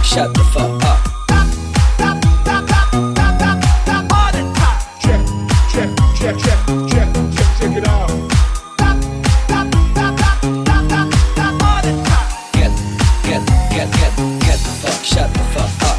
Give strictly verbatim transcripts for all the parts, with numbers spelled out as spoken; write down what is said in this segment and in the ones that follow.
shut the fuck up. Check, check, check, check, check, check, check it out. Get, get, get, get, get the fuck, shut the fuck up.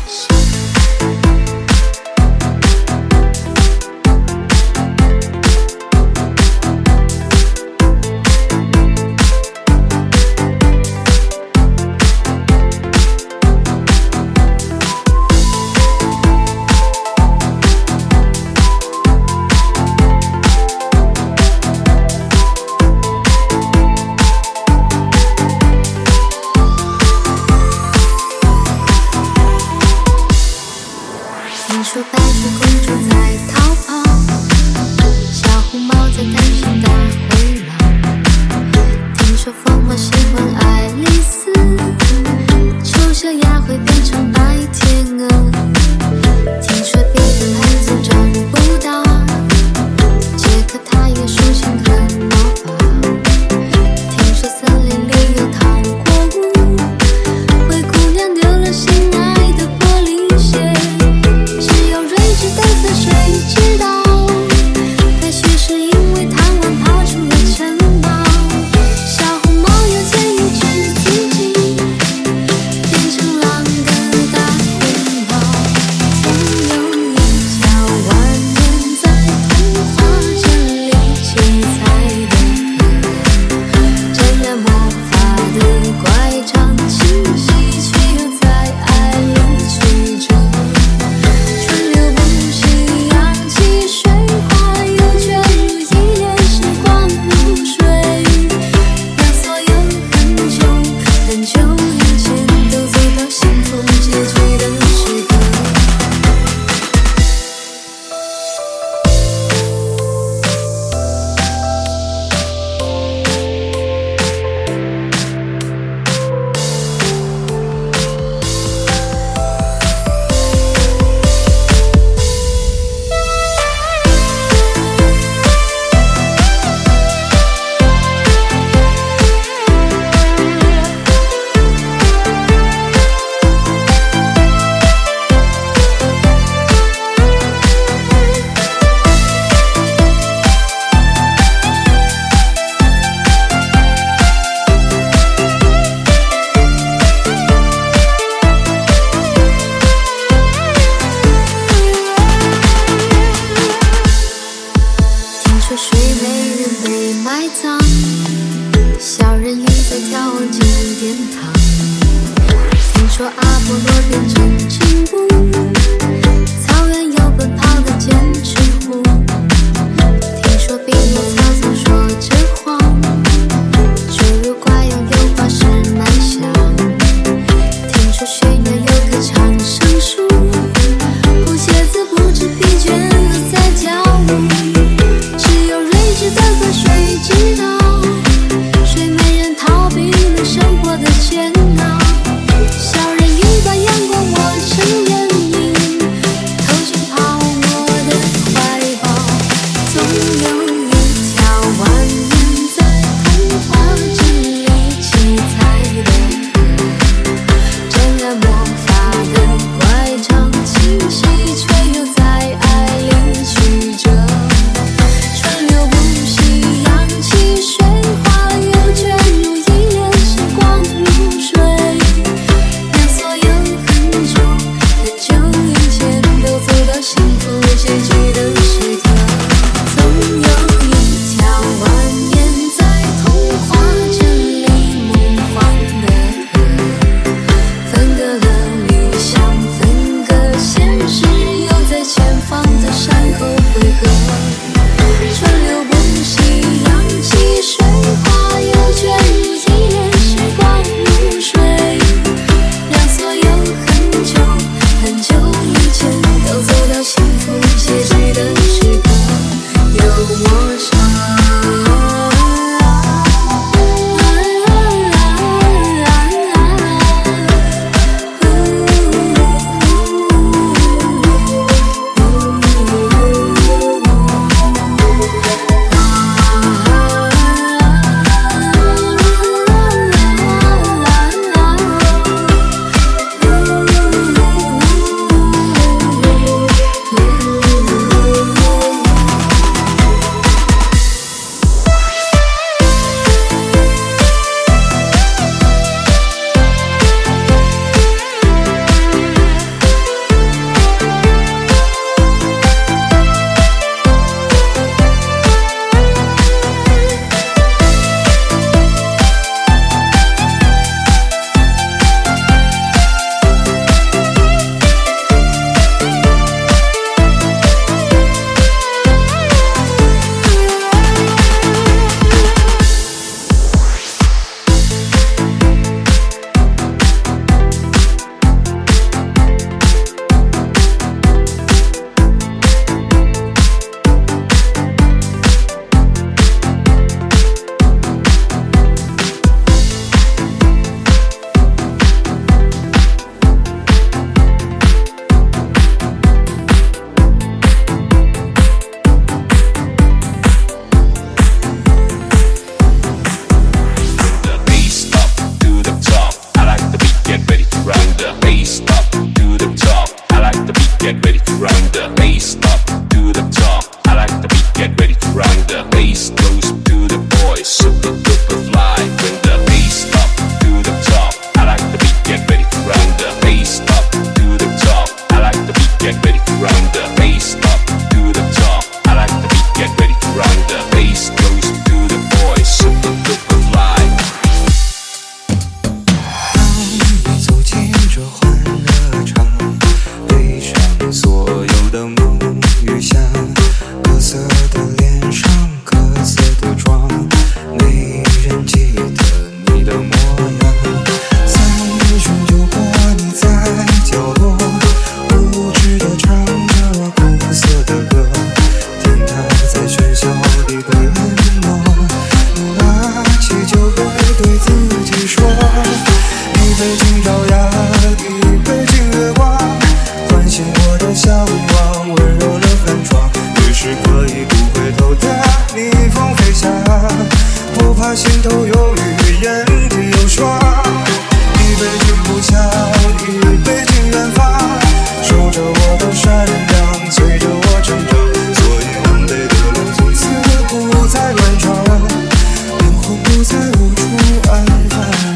听说白雪公主在逃跑，小红帽在担心大灰狼。听说疯帽喜欢爱丽丝，丑小鸭会变成白天鹅。听说彼得潘总长不大，杰克他也竖琴和魔法。听说森林里有糖果屋，灰姑娘丢了心爱的玻璃鞋。的河水知道，也许是因为贪玩跑出了城堡。小红帽有天又知自己变成狼的大灰猫。总有一条蜿蜒在童话镇里七彩的河，沾染魔法的乖张气息，却又在爱里曲折。说睡美人被埋葬，小人鱼在眺望金殿堂。听说阿波罗变成金布，草原有奔跑的剑齿虎。听说匹诺曹总说着谎，侏儒怪拥有八十迈翔。听说雪原有棵长生树，红鞋子不知疲倦地在跳舞。的河水知道，睡美人逃避了生活的煎熬。小人鱼把阳光握成眼影， bass up to the top. I like the beat, get ready to run the bass up to the top. I like the beat, get ready to run the bass goes to the boys, super duper fly. 当你走进这欢乐场，背上所有的梦与想，各色的脸上，各色的妆，没人记得你的模样。三巡就过，你在角落，无知地唱着苦涩的歌，听它在喧嚣里的淹没。你拿起酒杯对自己说，一杯敬朝阳，一杯敬月光，唤醒我的向往，温柔了寒窗。于是可以不回头的逆风飞翔，不怕心头有雨，眼底有霜。一杯敬故乡，一杯敬远方，守着我的善良，随着我成长。所以狼狈的路从此不再乱闯，灵魂不再无处安放。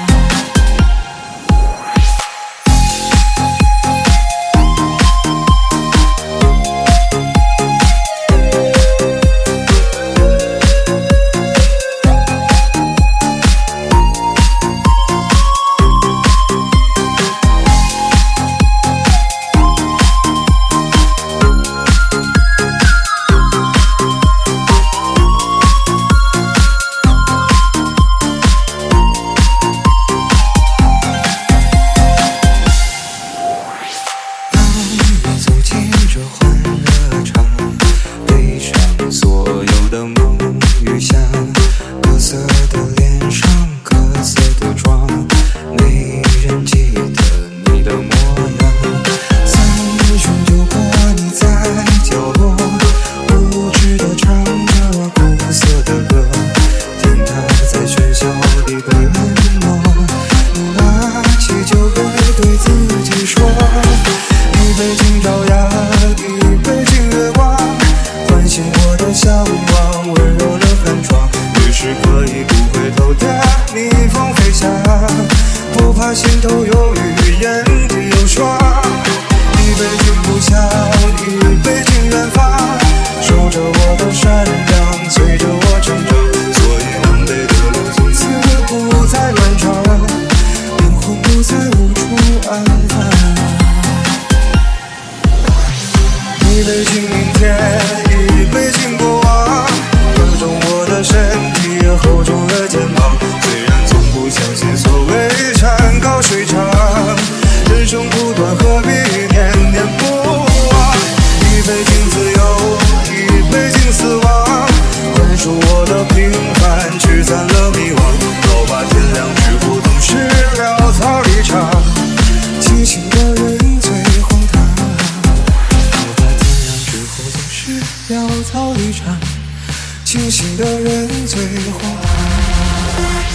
清醒的人最荒唐。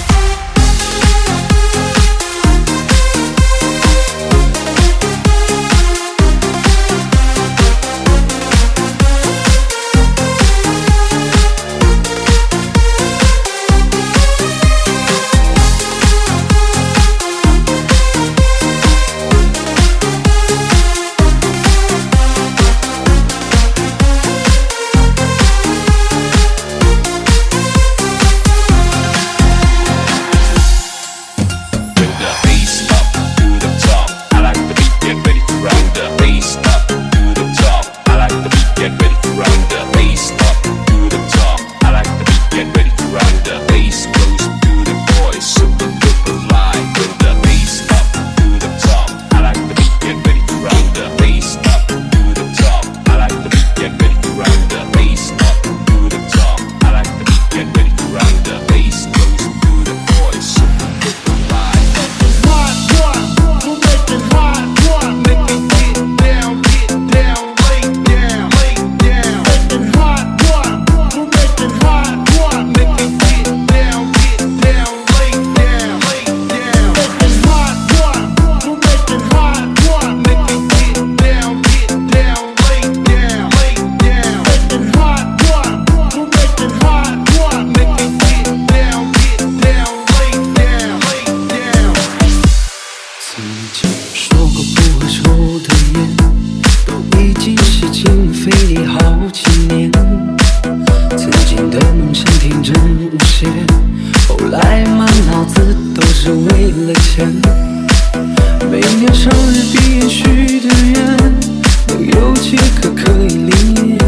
说过不会抽的烟，都已经吸进肺里好几年。曾经的梦想天真无邪，后来满脑子都是为了钱。每年生日必言许的愿，能有几个可以灵验？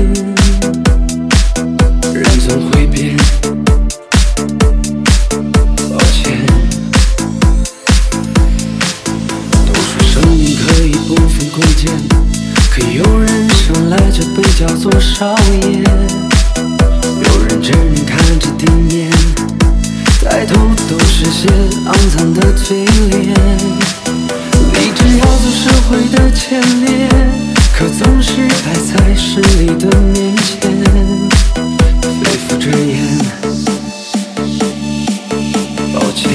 人总会变，抱歉。都说生命可以不分贵贱，可有人生来就被叫做少爷。有人真人看着地面，抬头都是些肮脏的嘴脸。立志要走社会的前列，可总是摆在势力的面前，肺腑之言，抱歉。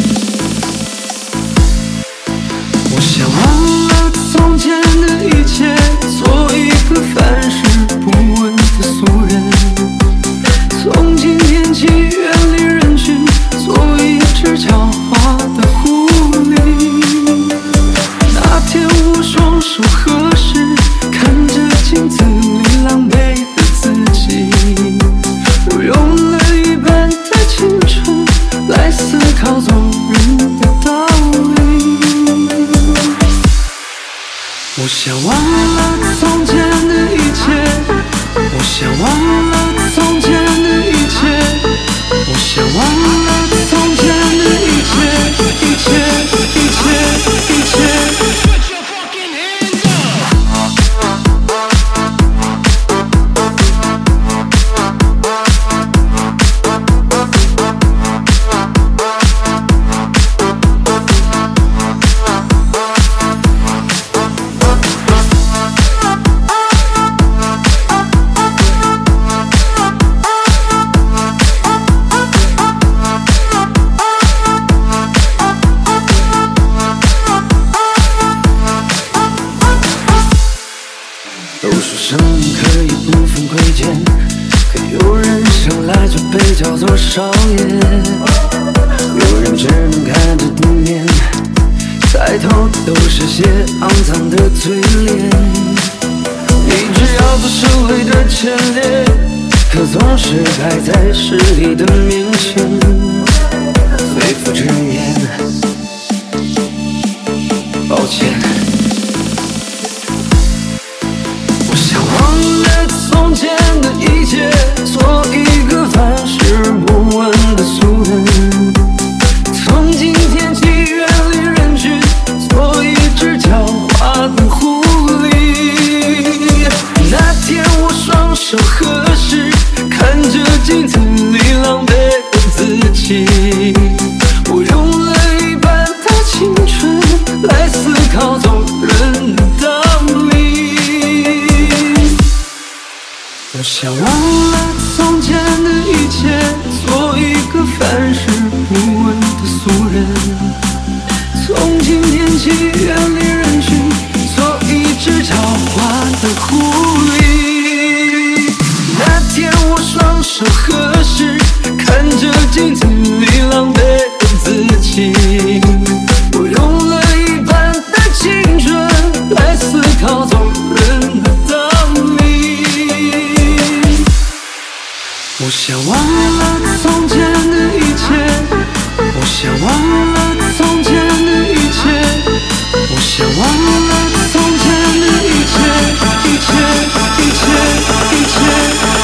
我想忘了从前的一切，做一个凡事不问的俗人。从今天起远离人群，做一只狡猾的狐狸。那天我双手合十，看着镜子里狼狈的自己，我用了一半的青春来思考做人的道理。我想忘了从前的一切，我想忘了从前的一切，我想忘了从前的一切，一切，一切，一切。都说生命可以不分贵贱，可有人生来就被叫做少爷。有人只能看着地面，抬头都是些肮脏的嘴脸。立志要做社会的前列，可总是摆在势力的面前，肺腑之言，抱歉。我想忘了从前的一切，做一个凡事不问的俗人。从今天起远离人群，做一只狡猾的狐狸。那天我双手合十，看着镜子里狼狈的自己，我用了一半的青春来思考做人的道理。我想忘了从前的一切，做一个凡事不问的俗人。从今天起远离人群，做一只狡猾的狐狸。那天我双手合十，看着镜子里狼狈的自己，我用了一半的青春来思考做人的道理。我想忘了从前的一切，我想忘了从前的一切，我想忘了从前的一切，一切，一切，一切。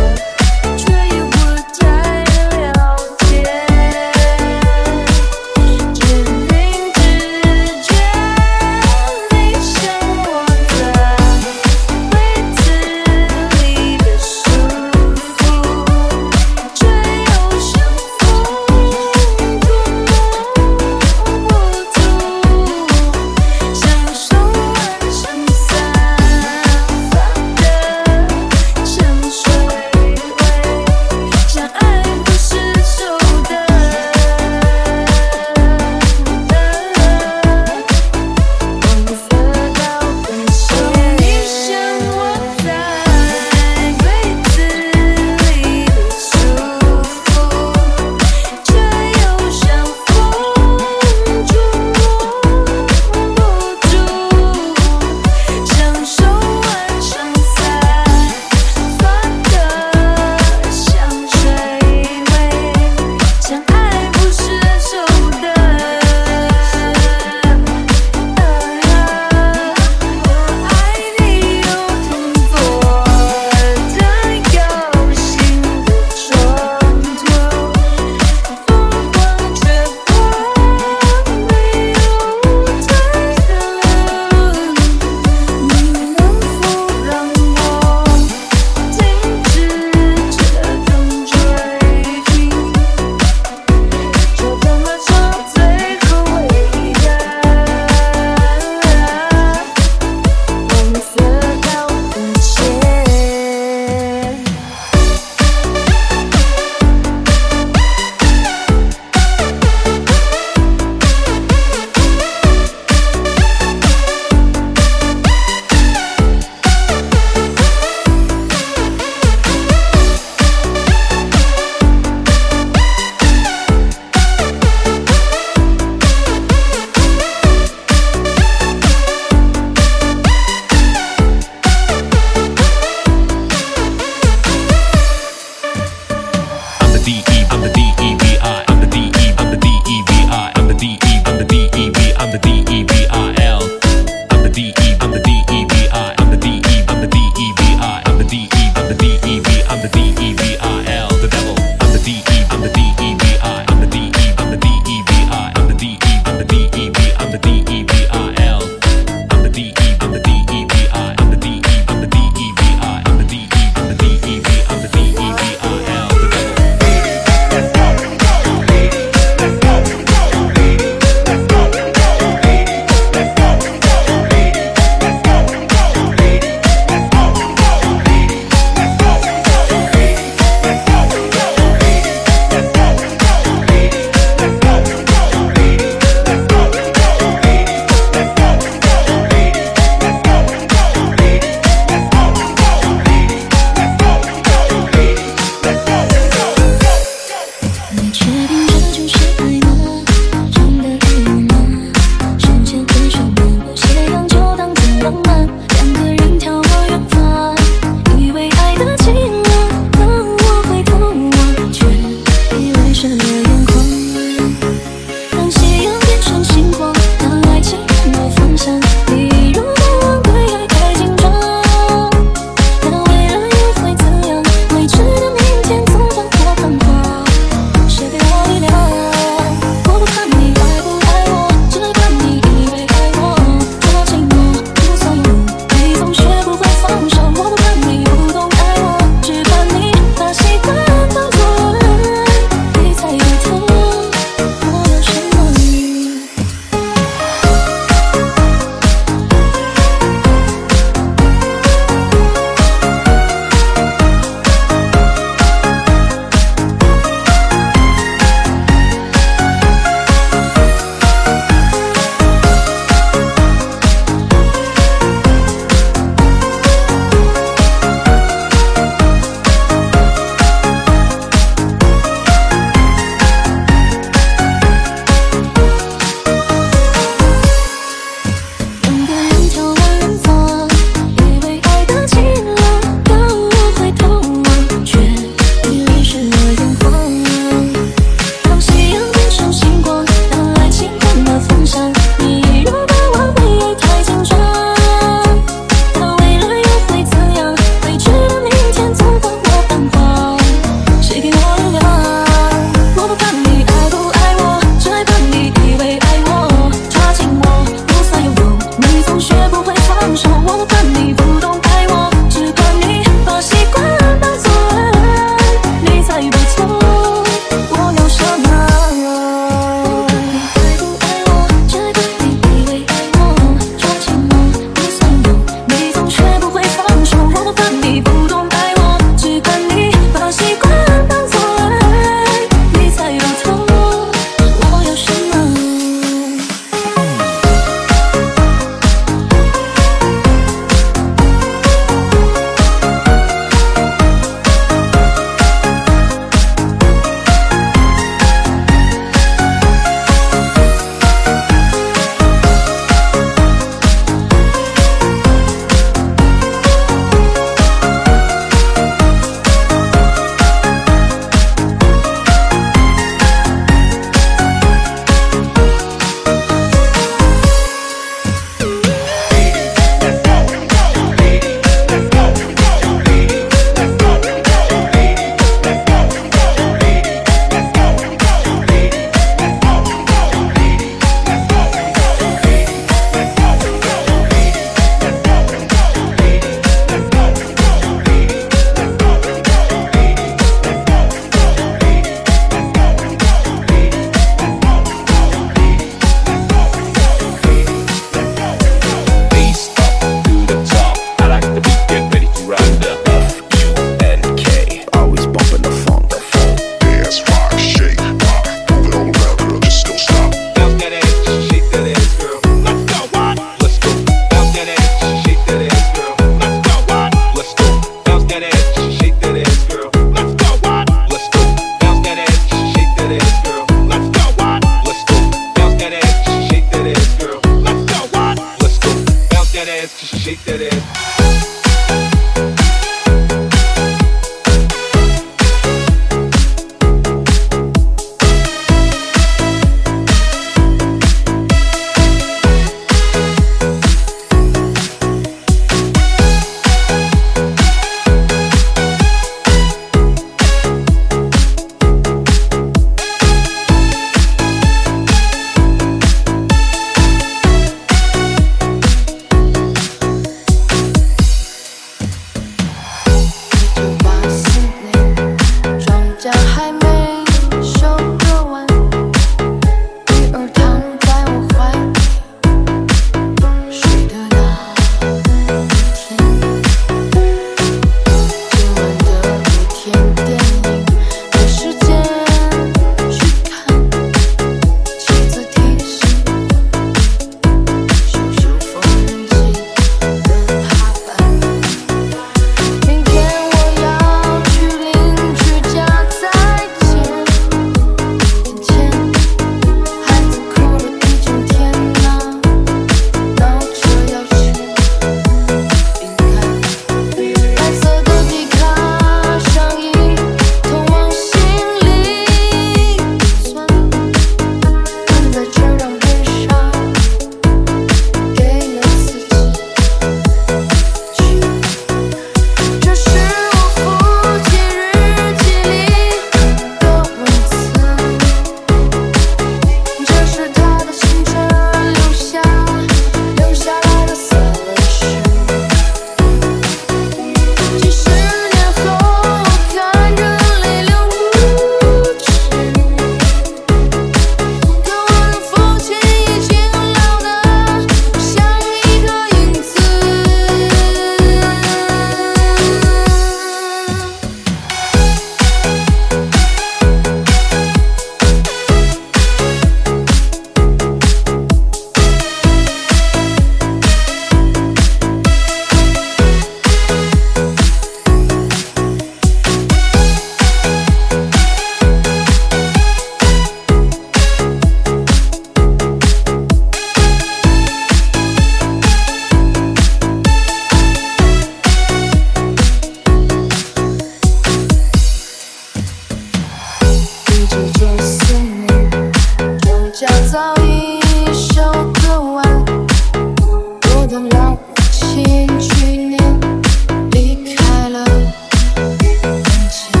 家早已收割完，我的老母亲去年离开了人间，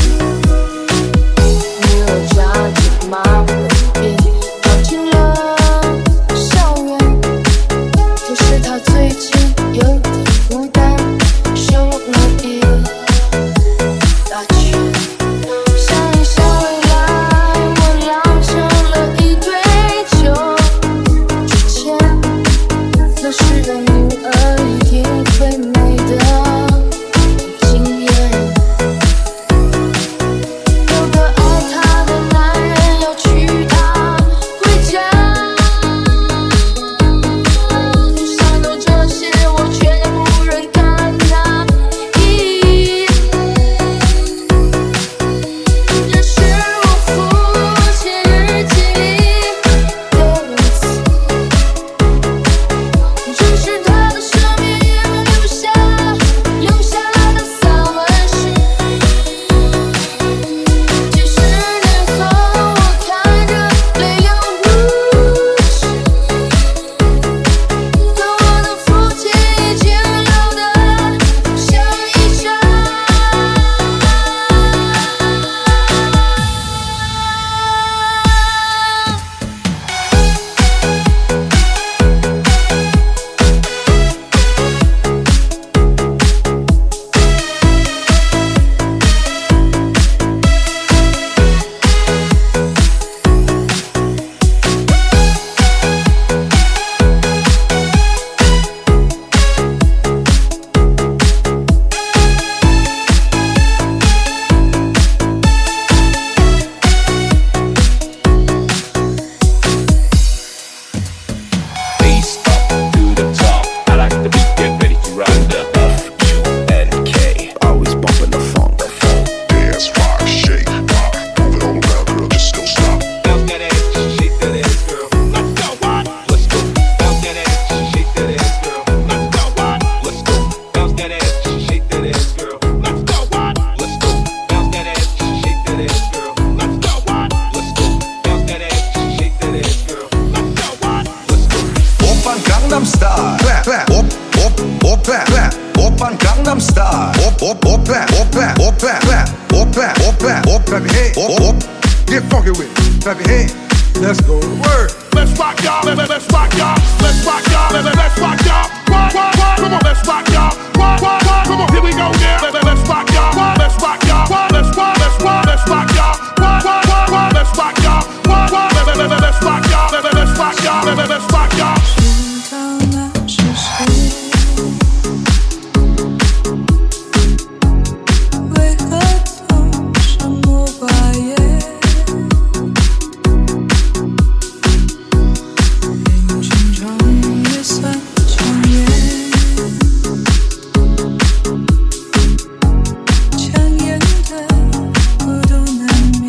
女儿夹着马尾辫跑进了校园，可是她最近有点孤单，瘦了一大圈。想一想未来，我酿成了一堆酒，之前那时的女儿一定会美得很惊艳。有个爱她的男人要娶她回家，就想到这些，我却不忍看她一眼。这是我父亲日记里的文字，这是他的生命留下留下的散文诗。几十年后，我看着泪流如池，可我的父亲已经老得像一张 Bass up to the top. I like the beat, get ready to run the F U N K. Always bumping the funk, the funk. Dance, rock, shake, rock. Move it all around, girl, just don't stop. Bounce that ass, shake that ass, girl. Let's go, what? Let's go. Bounce that ass, shake that ass, girl. Let's go, what? Let's go. Bounce that ass, shake that ass, girl. Let's go, what? Let's go. Bounce that ass, shake that ass, girl. Let's go, what? Let's go. Bounce that ass, shake that ass, girl. Let's go, what? Let's go. 오빤 강남스타일 clap clap 오오오 clap clap 오빤 강남스타일 오오오 clap 오 clap 오 clap clap 오 clap 오 clap 오 clap your hands 오오 get funky with it clap your hands let's go to work. Let's rock, y'all. Let, let, let's rock, y'all. Let's rock, y'all. Let, let, let's rock, y'all. Rock, rock, rock. Come on, let's rock, y'all. Rock, rock, rock. Come on, here we go now. Let, let, let's rock, y'all. Rock, let's rock, y'all. Rock, let's rock, let's rock, let's rock, y'all. Rock, rock, rock, rock. Let's rock, y'all. Rock, rock. Let, let, let, let, let's rock, y'all. Let, let, let's rock, y'all. Let, let, let's rock, y'all. 知道那是谁？为何总沉默寡言？人群中也算强颜，强颜的孤独难免。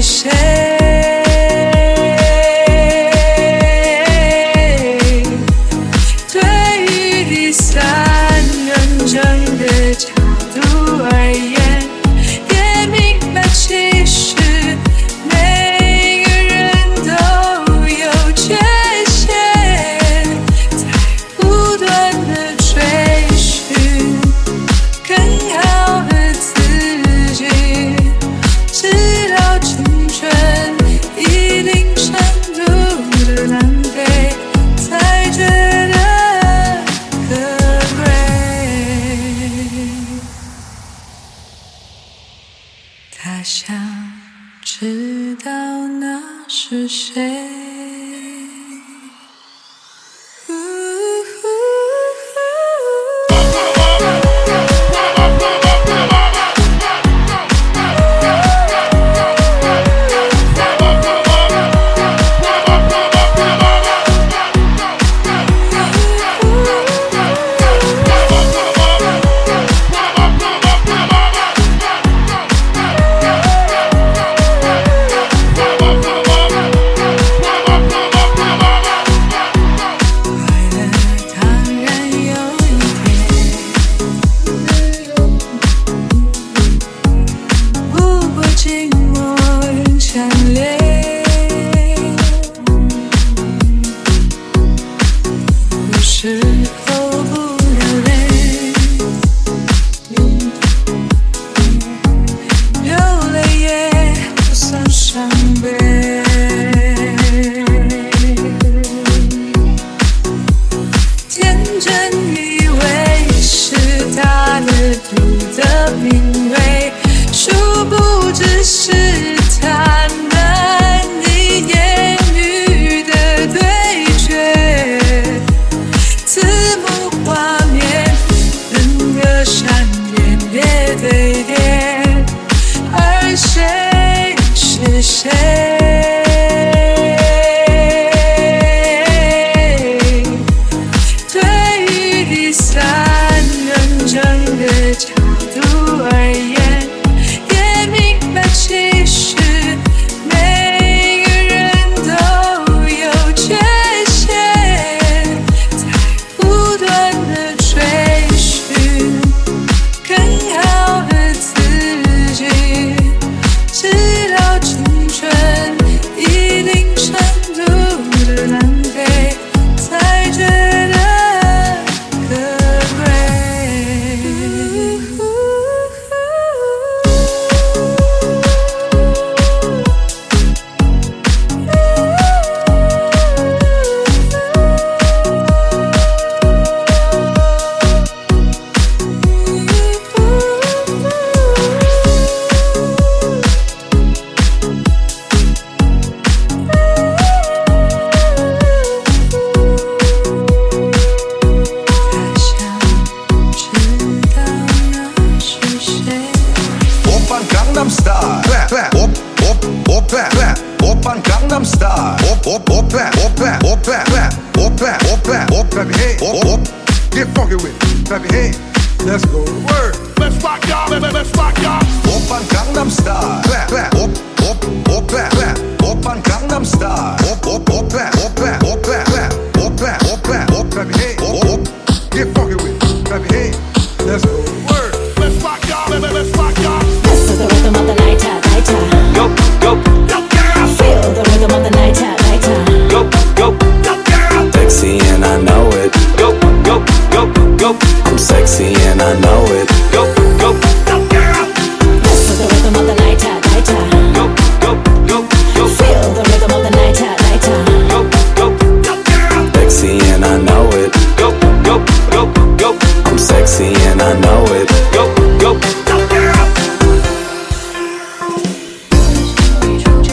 是谁？对于第三人称的角度而言，也明白其实每个人都有缺陷，在不断的追寻更好的自己，直到青春一定程度的浪费，才觉得可贵。他想知道那是谁。 宇宙。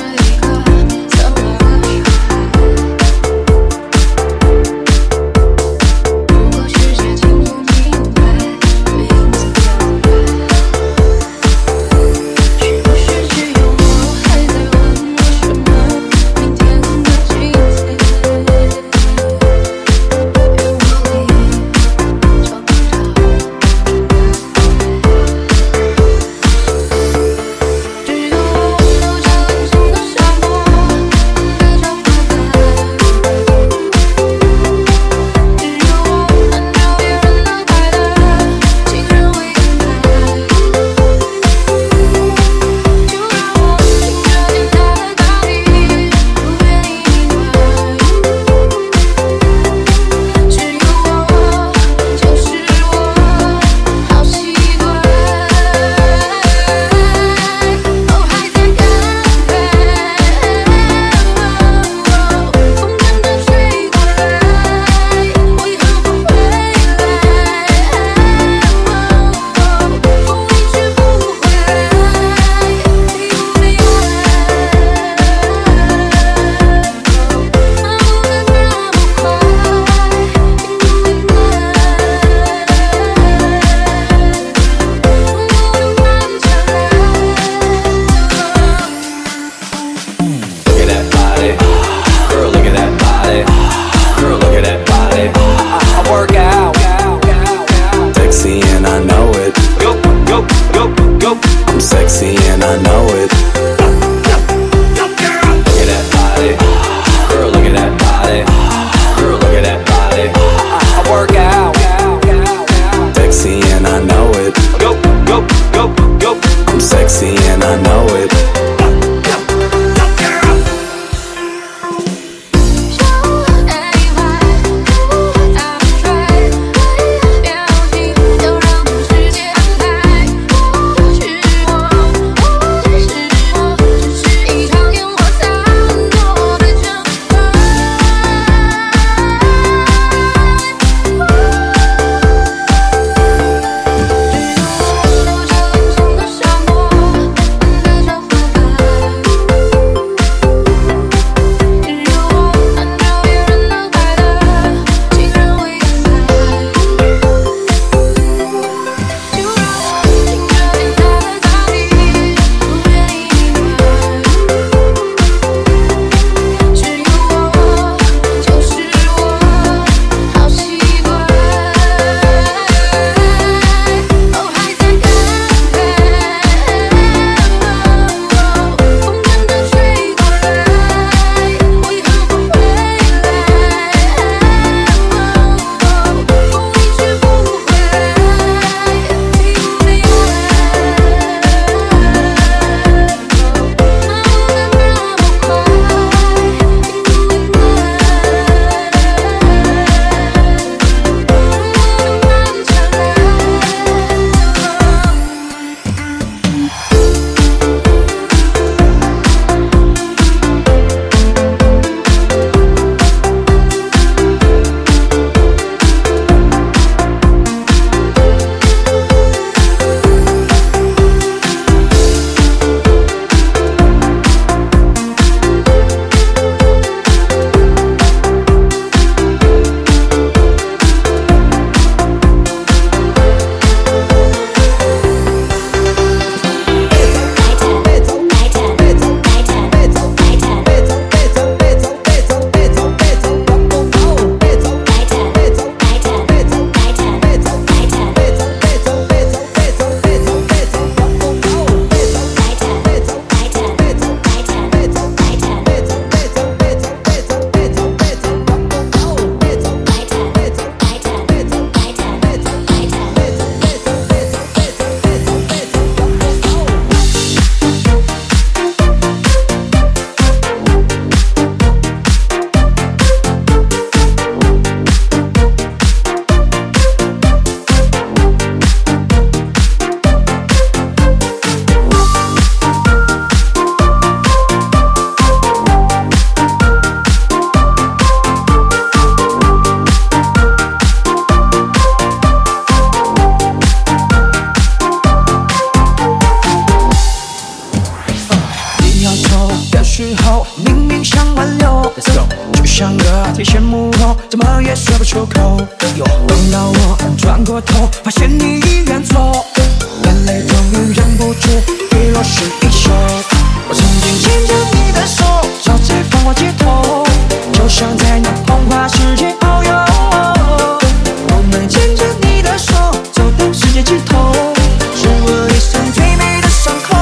时候明明想挽留，就像个提线木偶，怎么也说不出口。等到我转过头，发现你已远走，眼泪终于忍不住滴落湿衣袖。我曾经牵着你的手，走在繁华街头，就像在那童话世界遨游。我们牵着你的手，走到世界尽头，是我一生最美的伤口。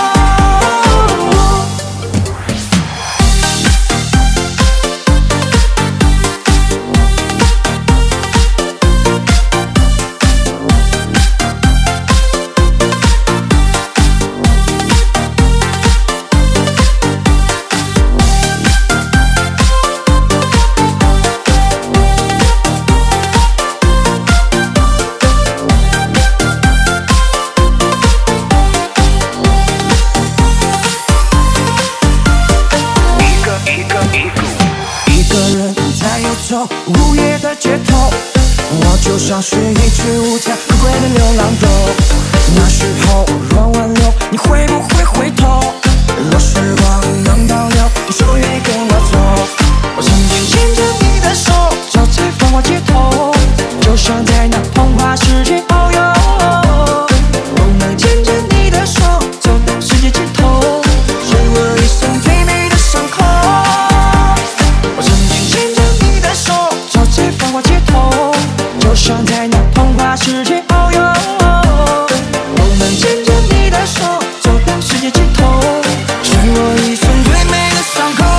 午夜的街头，我就像是一只无家可归的流浪狗。那时候若挽留，你会不会回头？若时光能倒流，你是否愿意跟我走？我曾经牵着你的手，走在繁华街头，就像在那童话世界遨游。我们牵着你的手，走到世界尽头，是我一生最美的伤口。我曾经牵着你的手，走在繁华街头，就像在那童话世界遨游。我们牵着你的手，走到世界尽头，是我一生最美的伤口。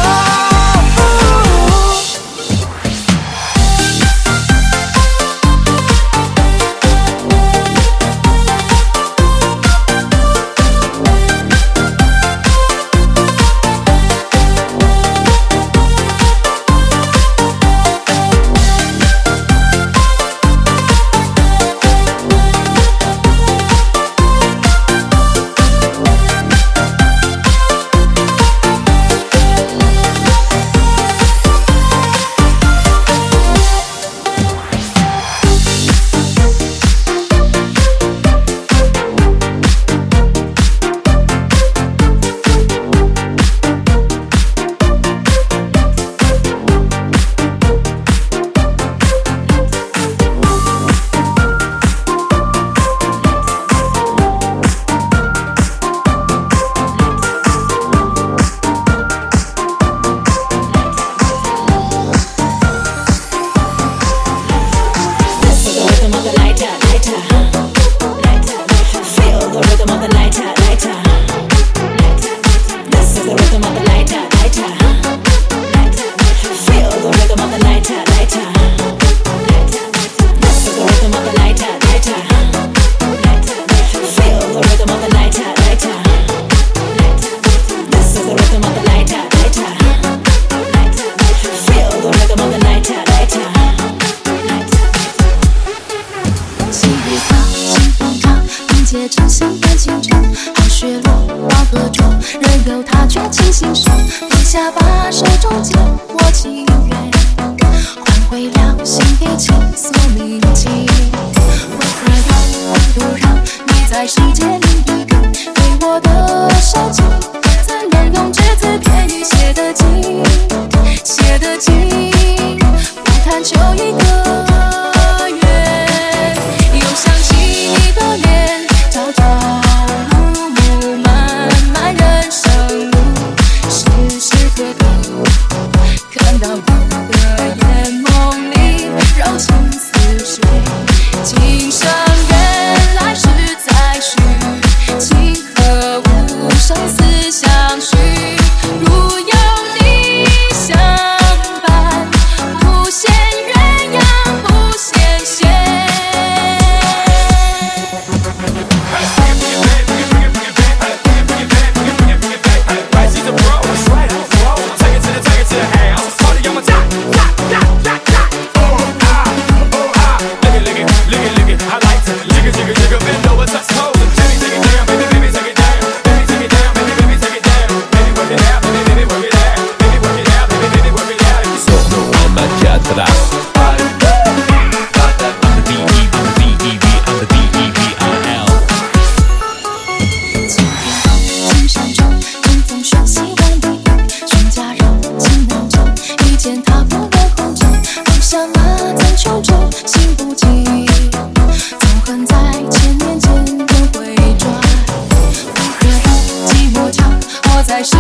情深缘来实在是情和无声似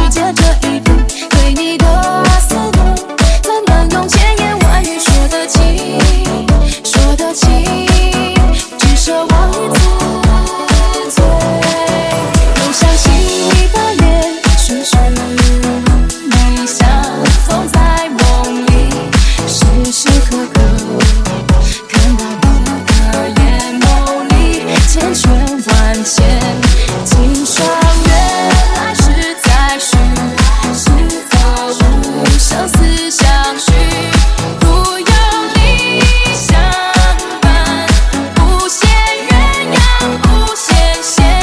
世界这一步，对你的思念，怎能用千言万语说得清，说得清，只奢望一次醉。又想起你的脸，时时你相从在梦里，时时刻刻看到你的眼眸里千圈万线，经霜原来是在续，是否无生死相许，如有理相伴，不羡鸳鸯不羡仙。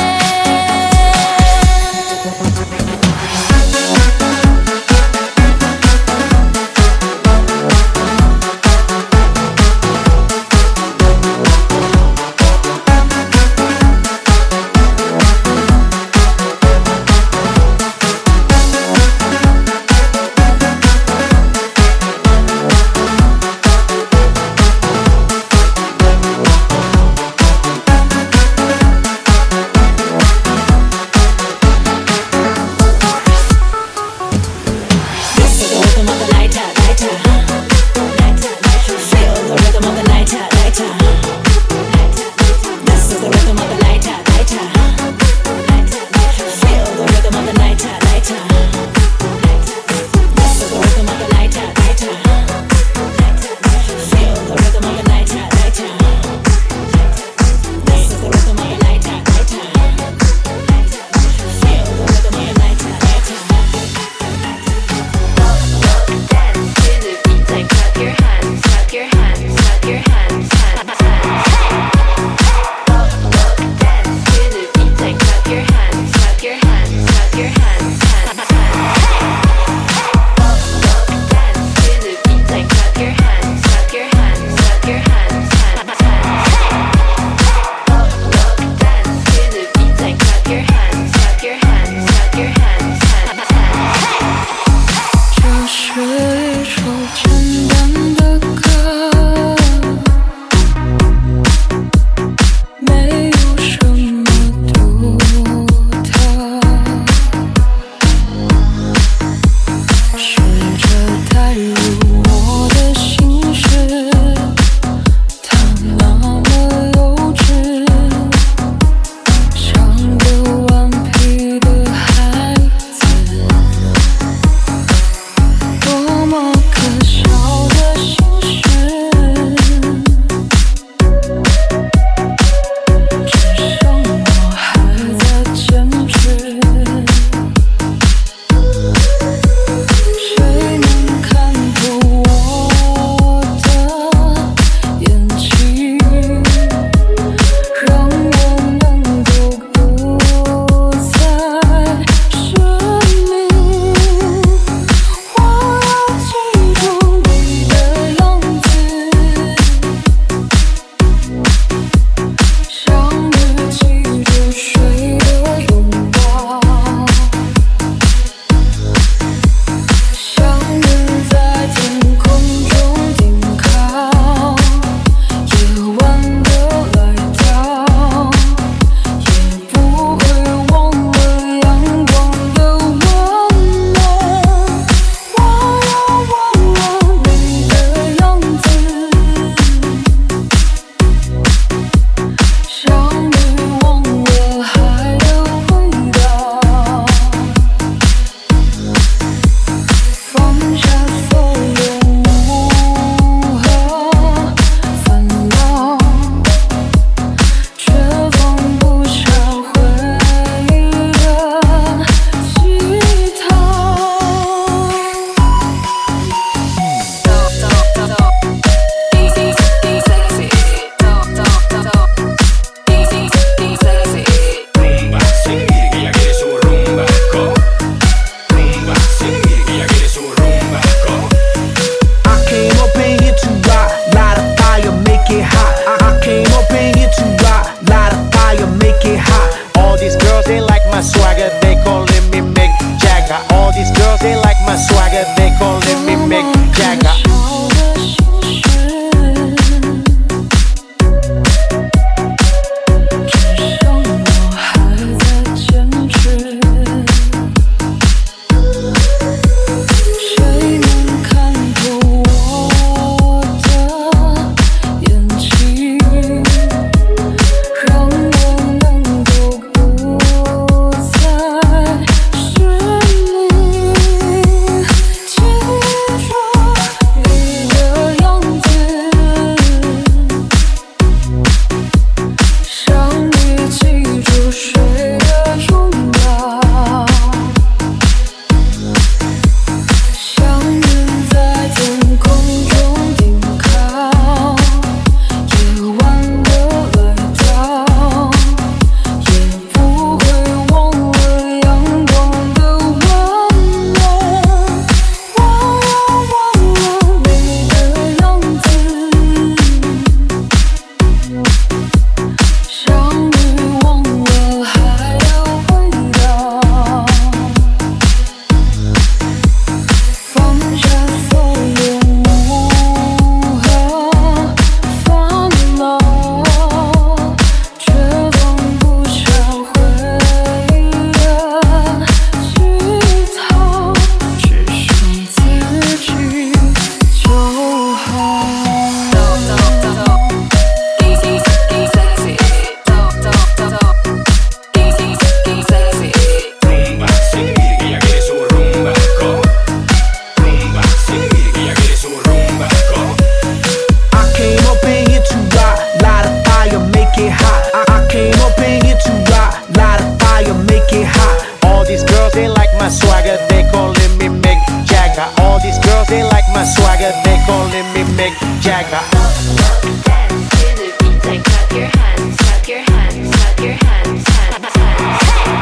All these girls, they like my swagger. They calling me Mick Jagger. Dance to the beat and clap your hands, clap your hands, clap your hands, hands, hands.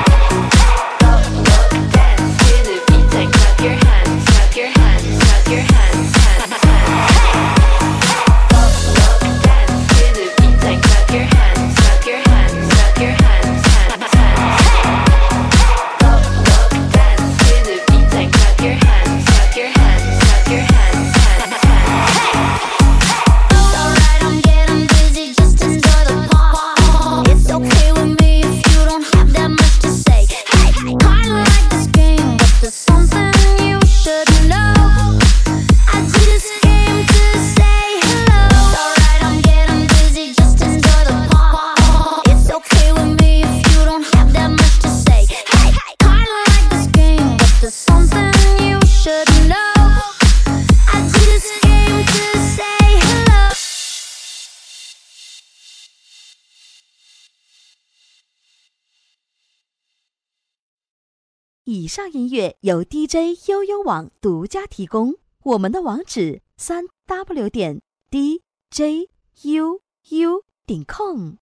Dance to the beat and clap your hands, clap your hands, clap your hands, hands, hands. Dance to the beat and clap your hands, clap your hands, clap your hands, hands, hands. Dance to the beat and clap your hands, clap your hands, clap your hands, hands, hands. Alright, I'm getting busy, just enjoy the pop. It's okay with me if you don't have that much to say. Hey, kinda like this game, but there's something you should know. I do this game to say hello. Alright, I'm getting busy, just enjoy the pop. It's okay with me if you don't have that much to say. Hey, kinda like this game, but there's something you should know. I do this game to say hello. 以上音乐由 D J 悠悠网独家提供，我们的网址三 w 点 d j u u 点 com。